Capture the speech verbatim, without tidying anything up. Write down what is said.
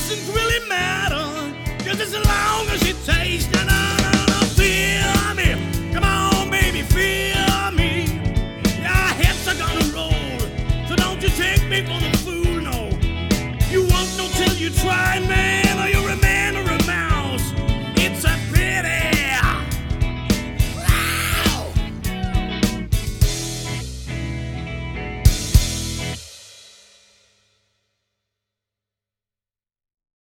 doesn't really matter, just as long as it tastes. No, no, no, no, feel me. Come on, baby, feel me. Our hips are gonna roll, so don't you take me for the fool, no. You won't know till you try, man.